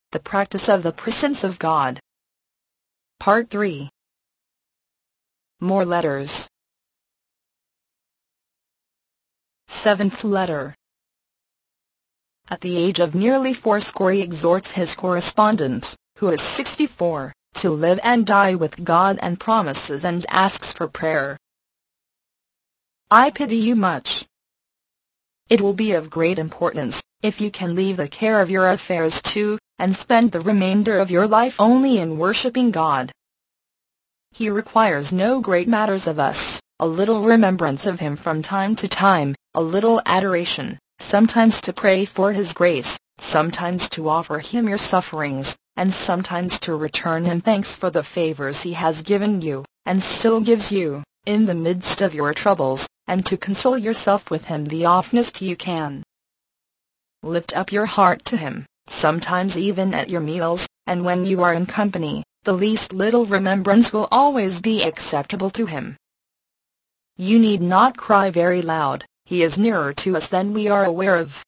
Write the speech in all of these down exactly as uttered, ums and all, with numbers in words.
The Practice of the Presence of God. Part three. More letters. Seventh letter. At the age of nearly fourscore he exhorts his correspondent, who is sixty-four, to live and die with God and promises and asks for prayer. I pity you much. It will be of great importance, if you can leave the care of your affairs to, and spend the remainder of your life only in worshipping God. He requires no great matters of us, a little remembrance of Him from time to time, a little adoration, sometimes to pray for His grace, sometimes to offer Him your sufferings, and sometimes to return Him thanks for the favors He has given you, and still gives you, in the midst of your troubles, and to console yourself with Him the oftenest you can. Lift up your heart to Him, sometimes even at your meals, and when you are in company, the least little remembrance will always be acceptable to Him. You need not cry very loud, He is nearer to us than we are aware of.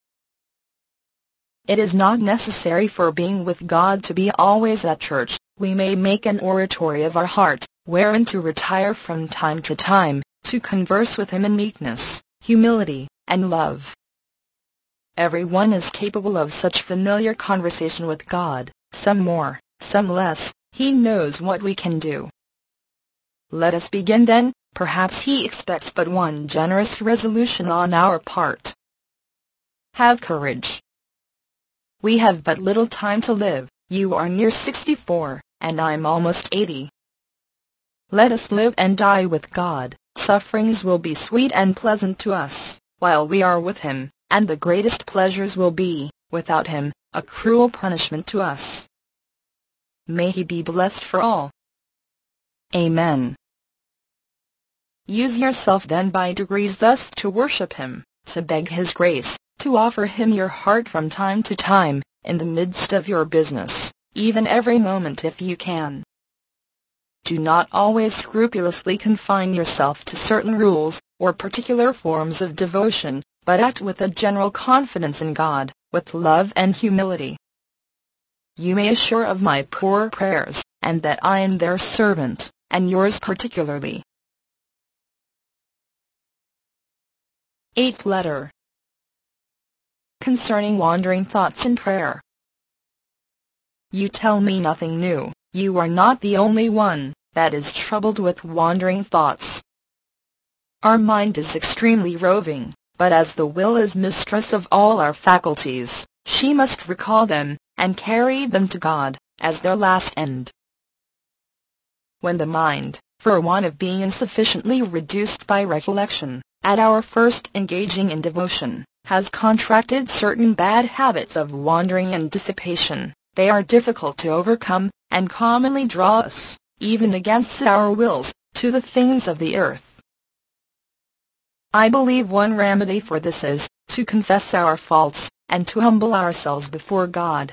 It is not necessary for being with God to be always at church. We may make an oratory of our heart, wherein to retire from time to time, to converse with Him in meekness, humility, and love. Everyone is capable of such familiar conversation with God, some more, some less. He knows what we can do. Let us begin then. Perhaps He expects but one generous resolution on our part. Have courage. We have but little time to live. You are near sixty-four, and I'm almost eighty. Let us live and die with God. Sufferings will be sweet and pleasant to us, while we are with Him, and the greatest pleasures will be, without Him, a cruel punishment to us. May He be blessed for all. Amen. Use yourself then by degrees thus to worship Him, to beg His grace, to offer Him your heart from time to time, in the midst of your business, even every moment if you can. Do not always scrupulously confine yourself to certain rules, or particular forms of devotion, but act with a general confidence in God, with love and humility. You may assure of my poor prayers, and that I am their servant, and yours particularly. Eighth letter. Concerning wandering thoughts in prayer. You tell me nothing new. You are not the only one that is troubled with wandering thoughts. Our mind is extremely roving, but as the will is mistress of all our faculties, she must recall them, and carry them to God, as their last end. When the mind, for want of being insufficiently reduced by recollection, at our first engaging in devotion, has contracted certain bad habits of wandering and dissipation, they are difficult to overcome, and commonly draw us, even against our wills, to the things of the earth. I believe one remedy for this is, to confess our faults, and to humble ourselves before God.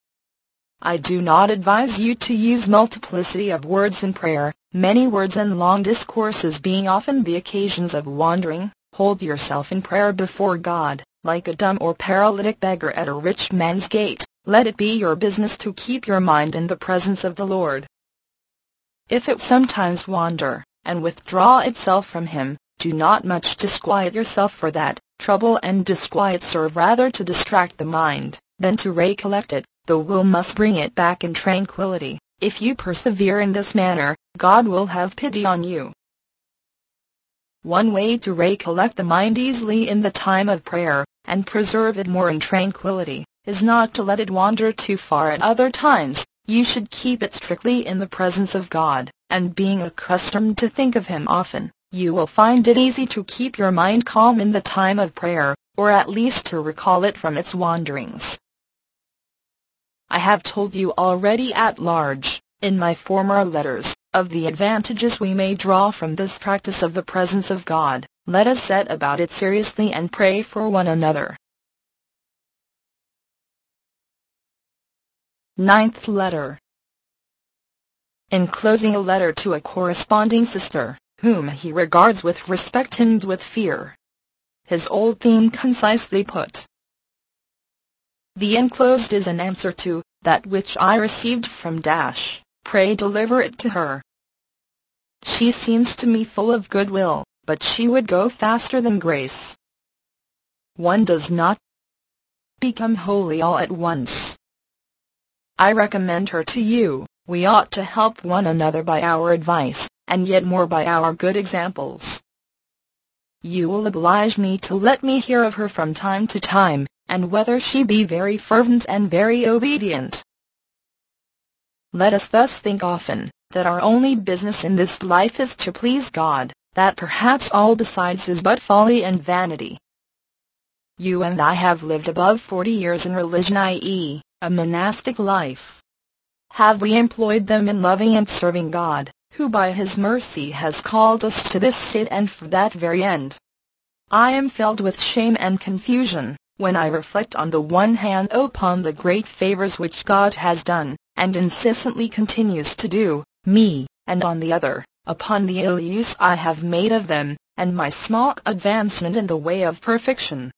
I do not advise you to use multiplicity of words in prayer, many words and long discourses being often the occasions of wandering. Hold yourself in prayer before God, like a dumb or paralytic beggar at a rich man's gate. Let it be your business to keep your mind in the presence of the Lord. If it sometimes wander, and withdraw itself from Him, do not much disquiet yourself for that. Trouble and disquiet serve rather to distract the mind, than to recollect it. The will must bring it back in tranquility. If you persevere in this manner, God will have pity on you. One way to recollect the mind easily in the time of prayer, and preserve it more in tranquility, is not to let it wander too far at other times. You should keep it strictly in the presence of God, and being accustomed to think of Him often, you will find it easy to keep your mind calm in the time of prayer, or at least to recall it from its wanderings. I have told you already at large, in my former letters, of the advantages we may draw from this practice of the presence of God. Let us set about it seriously and pray for one another. Ninth letter. Enclosing a letter to a corresponding sister, whom he regards with respect and with fear. His old theme concisely put. The enclosed is an answer to that which I received from Dash, pray deliver it to her. She seems to me full of goodwill, but she would go faster than grace. One does not become holy all at once. I recommend her to you. We ought to help one another by our advice, and yet more by our good examples. You will oblige me to let me hear of her from time to time, and whether she be very fervent and very obedient. Let us thus think often, that our only business in this life is to please God, that perhaps all besides is but folly and vanity. You and I have lived above forty years in religion, that is, a monastic life. Have we employed them in loving and serving God, who by His mercy has called us to this state and for that very end? I am filled with shame and confusion, when I reflect on the one hand upon the great favors which God has done, and incessantly continues to do, me, and on the other, upon the ill use I have made of them, and my small advancement in the way of perfection.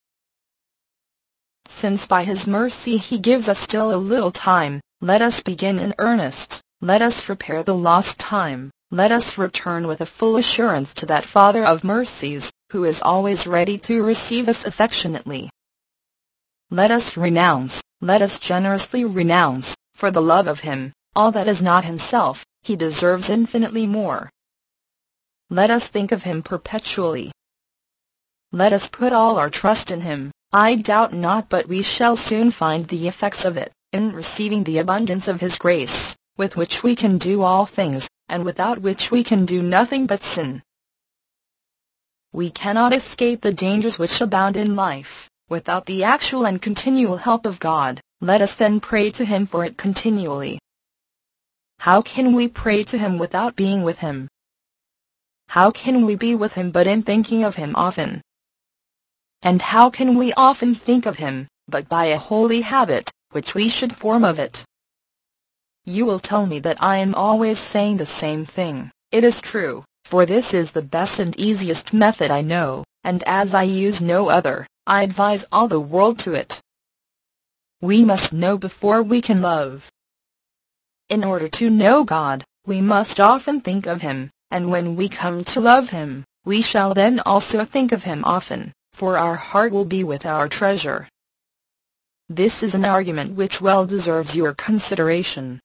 Since by His mercy He gives us still a little time, let us begin in earnest, let us repair the lost time, let us return with a full assurance to that Father of mercies, who is always ready to receive us affectionately. Let us renounce, let us generously renounce, for the love of Him, all that is not Himself. He deserves infinitely more. Let us think of Him perpetually. Let us put all our trust in Him. I doubt not but we shall soon find the effects of it, in receiving the abundance of His grace, with which we can do all things, and without which we can do nothing but sin. We cannot escape the dangers which abound in life, without the actual and continual help of God. Let us then pray to Him for it continually. How can we pray to Him without being with Him? How can we be with Him but in thinking of Him often? And how can we often think of Him, but by a holy habit, which we should form of it? You will tell me that I am always saying the same thing. It is true, for this is the best and easiest method I know, and as I use no other, I advise all the world to it. We must know before we can love. In order to know God, we must often think of Him, and when we come to love Him, we shall then also think of Him often, for our heart will be with our treasure. This is an argument which well deserves your consideration.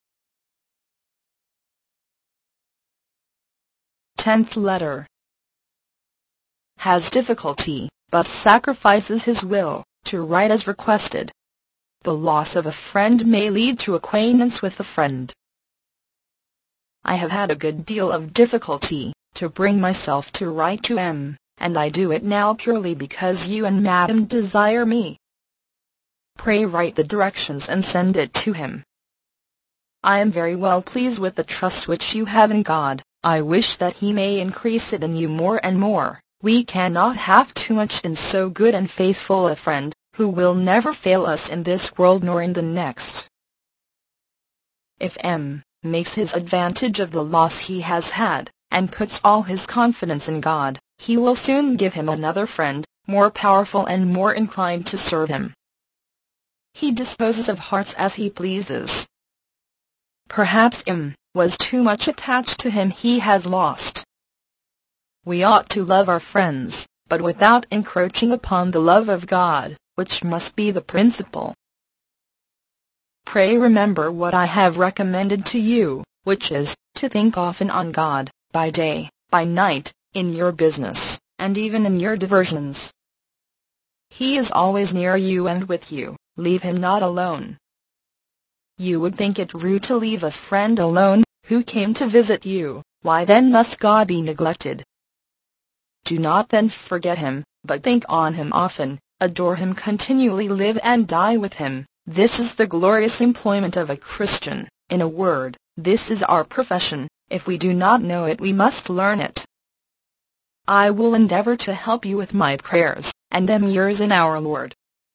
Tenth letter. Has difficulty, but sacrifices his will, to write as requested. The loss of a friend may lead to acquaintance with a friend. I have had a good deal of difficulty to bring myself to write to M, and I do it now purely because you and Madam desire me. Pray write the directions and send it to him. I am very well pleased with the trust which you have in God. I wish that He may increase it in you more and more. We cannot have too much in so good and faithful a friend, who will never fail us in this world nor in the next. If M makes his advantage of the loss he has had, and puts all his confidence in God, He will soon give him another friend, more powerful and more inclined to serve him. He disposes of hearts as He pleases. Perhaps M was too much attached to him he has lost. We ought to love our friends, but without encroaching upon the love of God, which must be the principle. Pray remember what I have recommended to you, which is, to think often on God, by day, by night, in your business, and even in your diversions. He is always near you and with you. Leave Him not alone. You would think it rude to leave a friend alone, who came to visit you. Why then must God be neglected? Do not then forget Him, but think on Him often, adore Him continually, live and die with Him. This is the glorious employment of a Christian. In a word, this is our profession. If we do not know it, we must learn it. I will endeavor to help you with my prayers, and am yours in our Lord.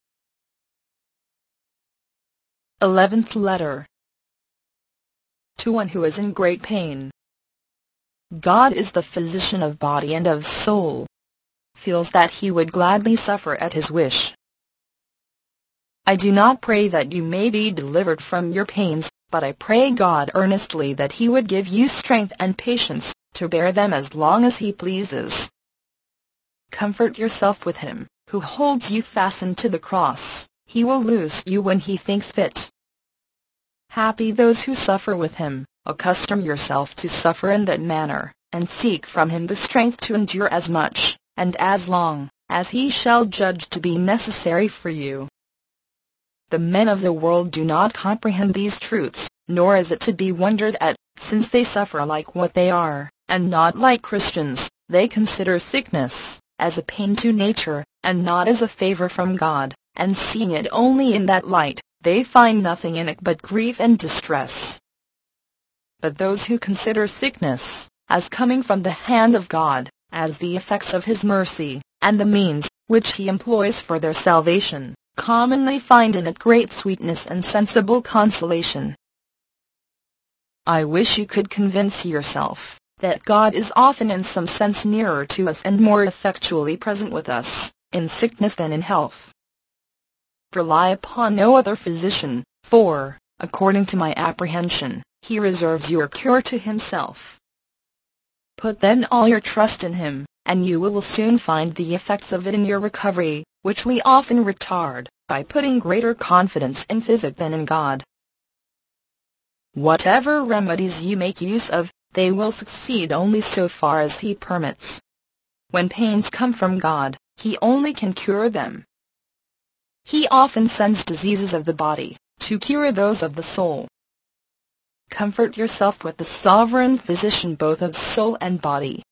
Eleventh letter. To one who is in great pain. God is the physician of body and of soul. Feels that he would gladly suffer at His wish. I do not pray that you may be delivered from your pains, but I pray God earnestly that He would give you strength and patience to bear them as long as He pleases. Comfort yourself with Him, who holds you fastened to the cross. He will loose you when He thinks fit. Happy those who suffer with Him. Accustom yourself to suffer in that manner, and seek from Him the strength to endure as much, and as long, as He shall judge to be necessary for you. The men of the world do not comprehend these truths, nor is it to be wondered at, since they suffer like what they are, and not like Christians. They consider sickness as a pain to nature, and not as a favor from God, and seeing it only in that light, they find nothing in it but grief and distress. But those who consider sickness as coming from the hand of God, as the effects of His mercy, and the means which He employs for their salvation, commonly find in it great sweetness and sensible consolation. I wish you could convince yourself that God is often in some sense nearer to us and more effectually present with us, in sickness than in health. Rely upon no other physician, for, according to my apprehension, He reserves your cure to Himself. Put then all your trust in Him, and you will soon find the effects of it in your recovery, which we often retard, by putting greater confidence in physic than in God. Whatever remedies you make use of, they will succeed only so far as He permits. When pains come from God, He only can cure them. He often sends diseases of the body, to cure those of the soul. Comfort yourself with the sovereign physician both of soul and body.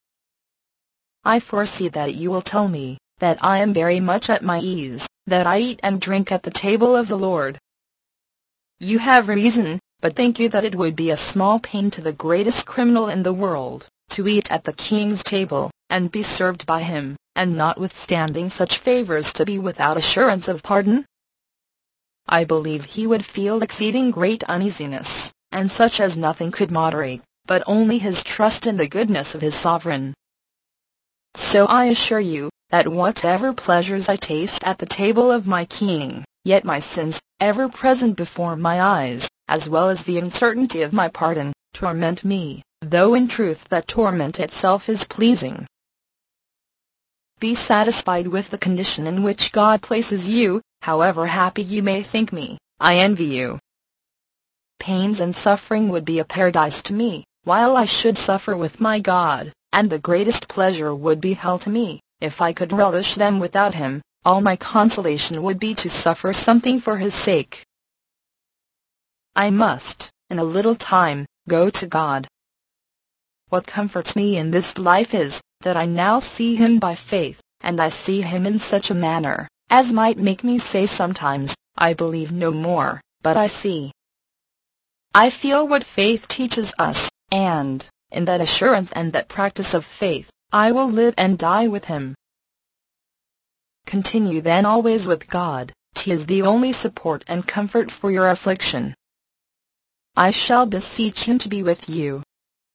I foresee that you will tell me that I am very much at my ease, that I eat and drink at the table of the Lord. You have reason, but think you that it would be a small pain to the greatest criminal in the world, to eat at the King's table, and be served by Him, and notwithstanding such favors to be without assurance of pardon? I believe he would feel exceeding great uneasiness, and such as nothing could moderate, but only his trust in the goodness of his sovereign. So I assure you, that whatever pleasures I taste at the table of my King, yet my sins, ever present before my eyes, as well as the uncertainty of my pardon, torment me, though in truth that torment itself is pleasing. Be satisfied with the condition in which God places you, however happy you may think me. I envy you. Pains and suffering would be a paradise to me, while I should suffer with my God, and the greatest pleasure would be hell to me, if I could relish them without Him. All my consolation would be to suffer something for His sake. I must, in a little time, go to God. What comforts me in this life is, that I now see Him by faith, and I see Him in such a manner, as might make me say sometimes, I believe no more, but I see. I feel what faith teaches us, and, in that assurance and that practice of faith, I will live and die with Him. Continue then always with God. 'Tis the only support and comfort for your affliction. I shall beseech Him to be with you.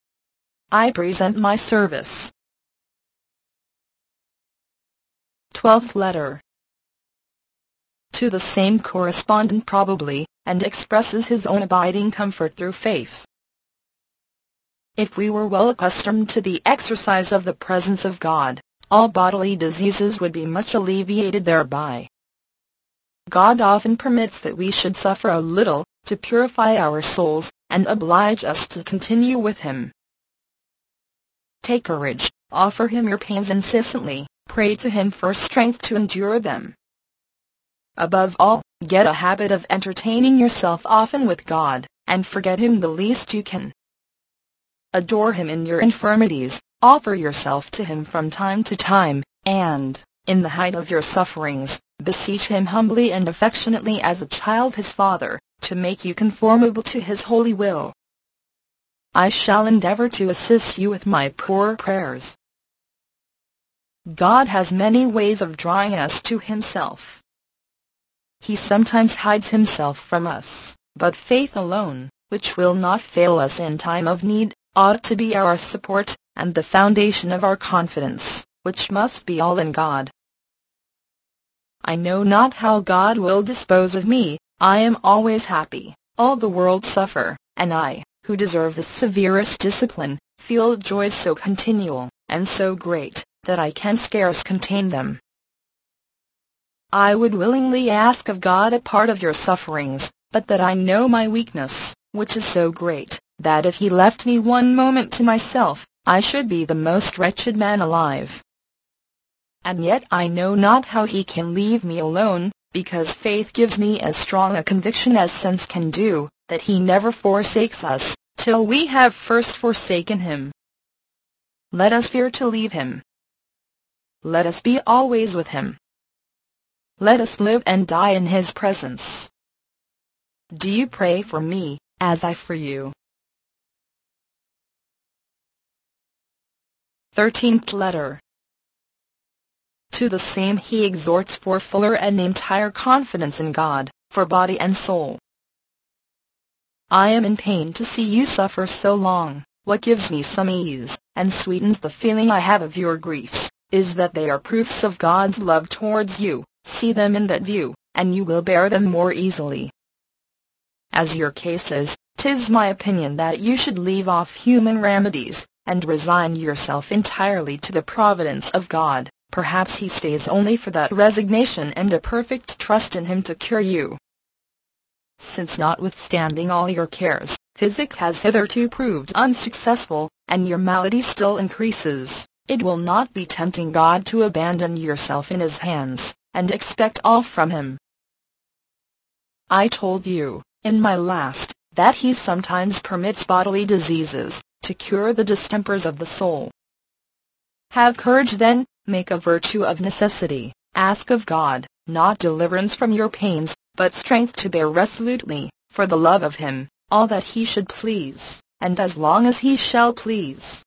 I present my service. Twelfth letter. To the same correspondent probably, and expresses his own abiding comfort through faith. If we were well accustomed to the exercise of the presence of God, all bodily diseases would be much alleviated thereby. God often permits that we should suffer a little, to purify our souls, and oblige us to continue with Him. Take courage, offer Him your pains incessantly, pray to Him for strength to endure them. Above all, get a habit of entertaining yourself often with God, and forget Him the least you can. Adore Him in your infirmities, offer yourself to Him from time to time, and, in the height of your sufferings, beseech Him humbly and affectionately as a child his father, to make you conformable to His holy will. I shall endeavor to assist you with my poor prayers. God has many ways of drawing us to Himself. He sometimes hides Himself from us, but faith alone, which will not fail us in time of need, ought to be our support, and the foundation of our confidence, which must be all in God. I know not how God will dispose of me. I am always happy, all the world suffer, and I, who deserve the severest discipline, feel joys so continual, and so great, that I can scarce contain them. I would willingly ask of God a part of your sufferings, but that I know my weakness, which is so great, that if he left me one moment to myself, I should be the most wretched man alive. And yet I know not how he can leave me alone, because faith gives me as strong a conviction as sense can do, that he never forsakes us, till we have first forsaken him. Let us fear to leave him. Let us be always with him. Let us live and die in his presence. Do you pray for me, as I for you. Thirteenth letter. To the same he exhorts for fuller and entire confidence in God, for body and soul. I am in pain to see you suffer so long. What gives me some ease, and sweetens the feeling I have of your griefs, is that they are proofs of God's love towards you. See them in that view, and you will bear them more easily. As your case is, 'tis my opinion that you should leave off human remedies, and resign yourself entirely to the providence of God. Perhaps he stays only for that resignation and a perfect trust in him to cure you. Since notwithstanding all your cares, physic has hitherto proved unsuccessful, and your malady still increases, it will not be tempting God to abandon yourself in his hands, and expect all from him. I told you, in my last, that he sometimes permits bodily diseases, to cure the distempers of the soul. Have courage then, make a virtue of necessity, ask of God, not deliverance from your pains, but strength to bear resolutely, for the love of him, all that he should please, and as long as he shall please.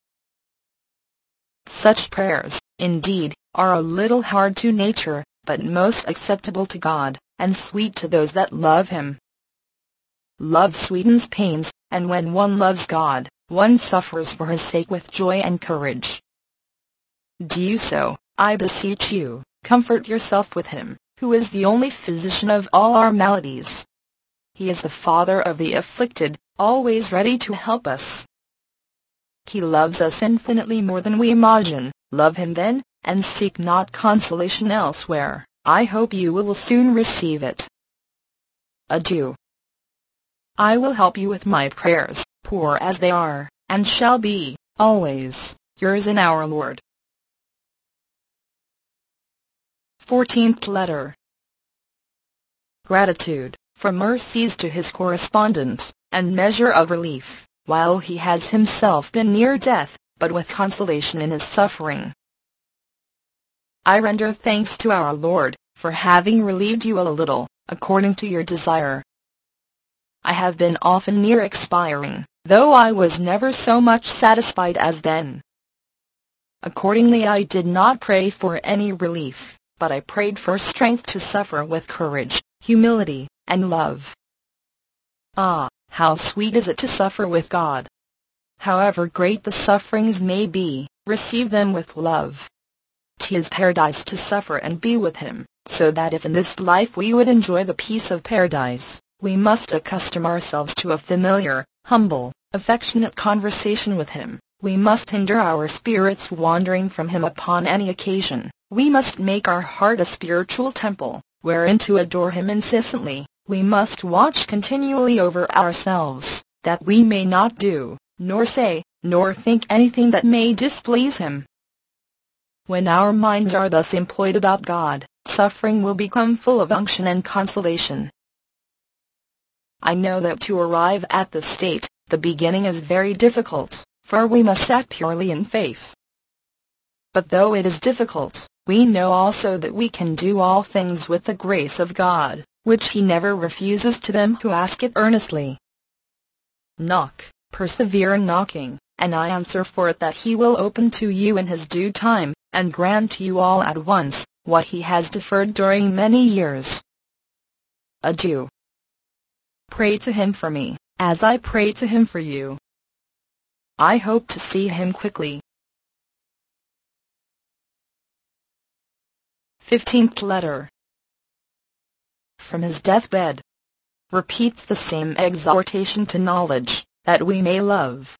Such prayers, indeed, are a little hard to nature, but most acceptable to God, and sweet to those that love him. Love sweetens pains, and when one loves God, one suffers for his sake with joy and courage. Do so, I beseech you, comfort yourself with him, who is the only physician of all our maladies. He is the Father of the afflicted, always ready to help us. He loves us infinitely more than we imagine. Love him then, and seek not consolation elsewhere. I hope you will soon receive it. Adieu. I will help you with my prayers, poor as they are, and shall be, always, yours in our Lord. Fourteenth letter. Gratitude, for mercies to his correspondent, and measure of relief, while he has himself been near death, but with consolation in his suffering. I render thanks to our Lord, for having relieved you a little, according to your desire. I have been often near expiring, though I was never so much satisfied as then. Accordingly I did not pray for any relief, but I prayed for strength to suffer with courage, humility, and love. Ah, how sweet is it to suffer with God! However great the sufferings may be, receive them with love. 'Tis paradise to suffer and be with him, so that if in this life we would enjoy the peace of paradise, we must accustom ourselves to a familiar, humble, affectionate conversation with him. We must hinder our spirits wandering from him upon any occasion. We must make our heart a spiritual temple, wherein to adore him incessantly. We must watch continually over ourselves, that we may not do, nor say, nor think anything that may displease him. When our minds are thus employed about God, suffering will become full of unction and consolation. I know that to arrive at this state, the beginning is very difficult, for we must act purely in faith. But though it is difficult, we know also that we can do all things with the grace of God, which he never refuses to them who ask it earnestly. Knock, persevere in knocking, and I answer for it that he will open to you in his due time, and grant to you all at once, what he has deferred during many years. Adieu. Pray to him for me, as I pray to him for you. I hope to see him quickly. Fifteenth letter. from his deathbed, repeats the same exhortation to knowledge, that we may love.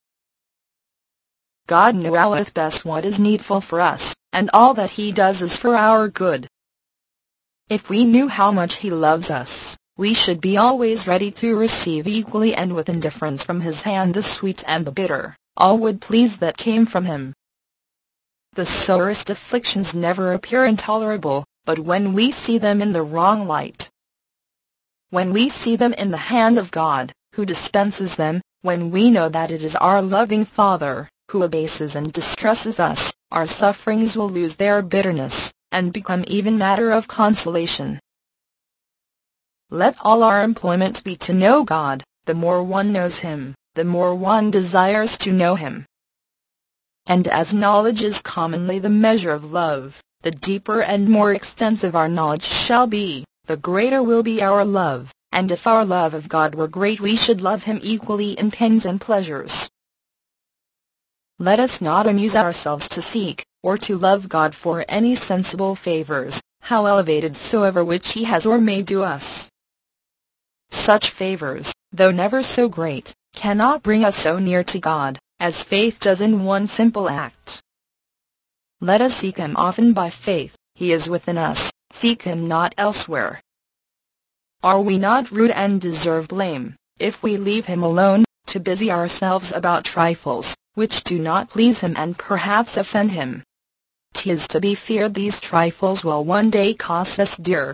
God knoweth best what is needful for us, and all that he does is for our good. If we knew how much he loves us, we should be always ready to receive equally and with indifference from his hand the sweet and the bitter, all would please that came from him. The sorest afflictions never appear intolerable, but when we see them in the wrong light. When we see them in the hand of God, who dispenses them, when we know that it is our loving Father, who abases and distresses us, our sufferings will lose their bitterness, and become even matter of consolation. Let all our employment be to know God. The more one knows him, the more one desires to know him. And as knowledge is commonly the measure of love, the deeper and more extensive our knowledge shall be, the greater will be our love, and if our love of God were great we should love him equally in pains and pleasures. Let us not amuse ourselves to seek, or to love God for any sensible favors, how elevated soever which he has or may do us. Such favors, though never so great, cannot bring us so near to God, as faith does in one simple act. Let us seek him often by faith. He is within us, seek him not elsewhere. Are we not rude and deserve blame, if we leave him alone, to busy ourselves about trifles, which do not please him and perhaps offend him? 'Tis to be feared these trifles will one day cost us dear.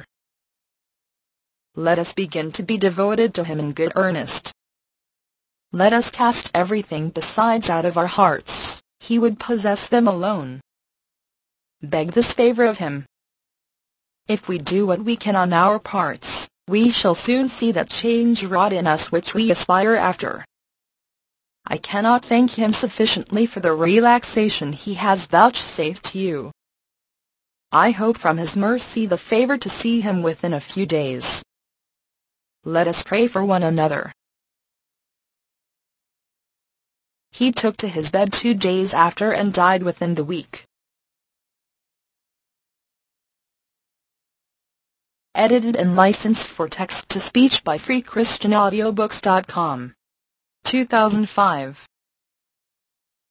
Let us begin to be devoted to him in good earnest. Let us cast everything besides out of our hearts, he would possess them alone. Beg this favor of him. If we do what we can on our parts, we shall soon see that change wrought in us which we aspire after. I cannot thank him sufficiently for the relaxation he has vouchsafed to you. I hope from his mercy the favor to see him within a few days. Let us pray for one another. He took to his bed two days after and died within the week. Edited and licensed for text-to-speech by free christian audiobooks dot com. two thousand five.